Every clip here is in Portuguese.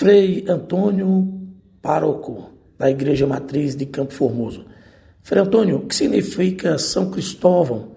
Frei Antônio, pároco da Igreja Matriz de Campo Formoso. Frei Antônio, o que significa São Cristóvão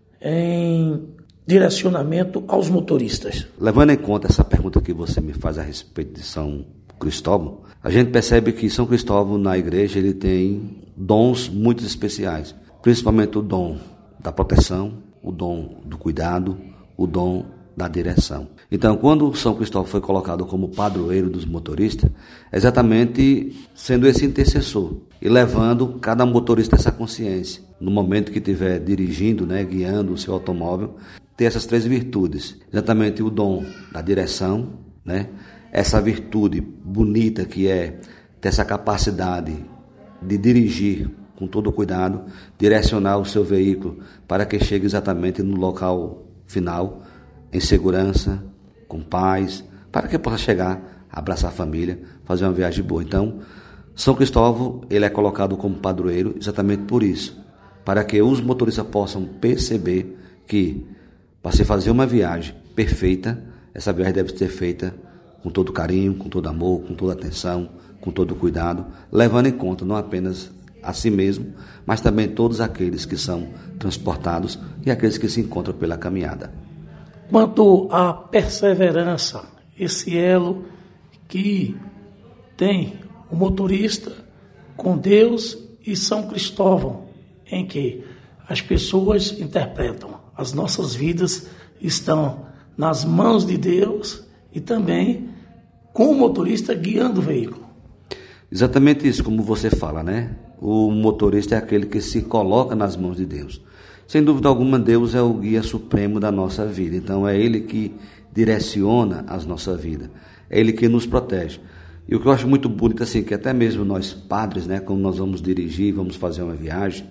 em direcionamento aos motoristas? Levando em conta essa pergunta que você me faz a respeito de São Cristóvão, a gente percebe que São Cristóvão na igreja ele tem dons muito especiais, principalmente o dom da proteção, o dom do cuidado, o dom da direção. Então, quando São Cristóvão foi colocado como padroeiro dos motoristas, é exatamente sendo esse intercessor e levando cada motorista essa consciência. No momento que estiver dirigindo, guiando o seu automóvel, ter essas três virtudes. Exatamente o dom da direção, essa virtude bonita que é ter essa capacidade de dirigir com todo cuidado, direcionar o seu veículo para que chegue exatamente no local final, em segurança, com paz, para que possa chegar, abraçar a família, fazer uma viagem boa. Então, São Cristóvão, ele é colocado como padroeiro exatamente por isso, para que os motoristas possam perceber que, para se fazer uma viagem perfeita, essa viagem deve ser feita com todo carinho, com todo amor, com toda atenção, com todo cuidado, levando em conta não apenas a si mesmo, mas também todos aqueles que são transportados e aqueles que se encontram pela caminhada. Quanto à perseverança, esse elo que tem o motorista com Deus e São Cristóvão, em que as pessoas interpretam, as nossas vidas estão nas mãos de Deus e também com o motorista guiando o veículo. Exatamente isso, como você fala, O motorista é aquele que se coloca nas mãos de Deus. Sem dúvida alguma, Deus é o guia supremo da nossa vida. Então, é Ele que direciona a nossa vida. É Ele que nos protege. E o que eu acho muito bonito, assim, que até mesmo nós padres, quando nós vamos dirigir, vamos fazer uma viagem,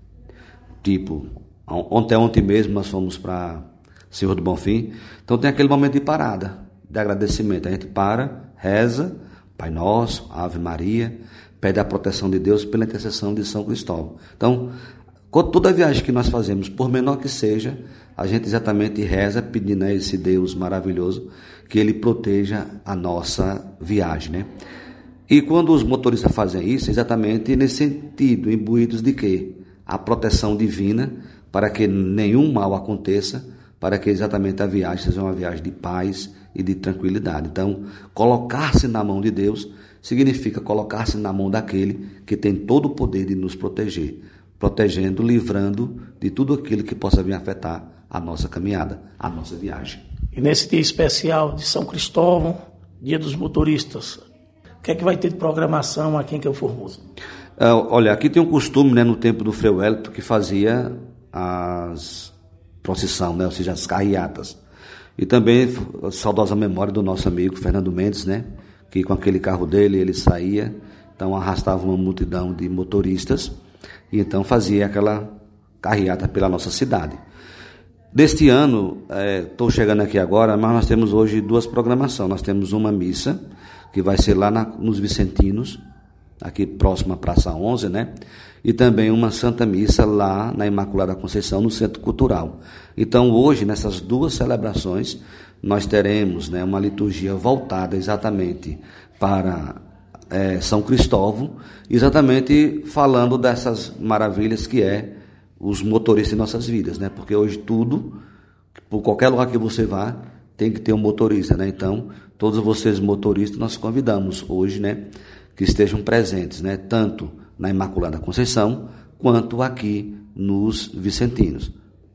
tipo, ontem mesmo nós fomos para Senhor do Bonfim, então tem aquele momento de parada, de agradecimento. A gente para, reza, Pai Nosso, Ave Maria, pede a proteção de Deus pela intercessão de São Cristóvão. Então, toda viagem que nós fazemos, por menor que seja, a gente exatamente reza pedindo a esse Deus maravilhoso que Ele proteja a nossa viagem, E quando os motoristas fazem isso, exatamente nesse sentido, imbuídos de quê? A proteção divina, para que nenhum mal aconteça, para que exatamente a viagem seja uma viagem de paz e de tranquilidade. Então, colocar-se na mão de Deus significa colocar-se na mão daquele que tem todo o poder de nos proteger, protegendo, livrando de tudo aquilo que possa vir afetar a nossa caminhada, a nossa viagem. E nesse dia especial de São Cristóvão, dia dos motoristas, o que é que vai ter de programação aqui em Campo Formoso? Olha, aqui tem um costume, no tempo do Frei Wellington, que fazia as procissão, ou seja, as carreatas. E também a saudosa memória do nosso amigo Fernando Mendes, que com aquele carro dele ele saía, então arrastava uma multidão de motoristas e então fazia aquela carreata pela nossa cidade. Deste ano, estou chegando aqui agora, mas nós temos hoje duas programações. Nós temos uma missa, que vai ser lá nos Vicentinos, aqui próximo à Praça 11, e também uma Santa Missa lá na Imaculada Conceição, no Centro Cultural. Então, hoje, nessas duas celebrações, nós teremos uma liturgia voltada exatamente para São Cristóvão, exatamente falando dessas maravilhas que é os motoristas em nossas vidas, porque hoje tudo, por qualquer lugar que você vá, tem que ter um motorista, Então, todos vocês motoristas, nós convidamos hoje, que estejam presentes, tanto na Imaculada Conceição, quanto aqui nos Vicentinos.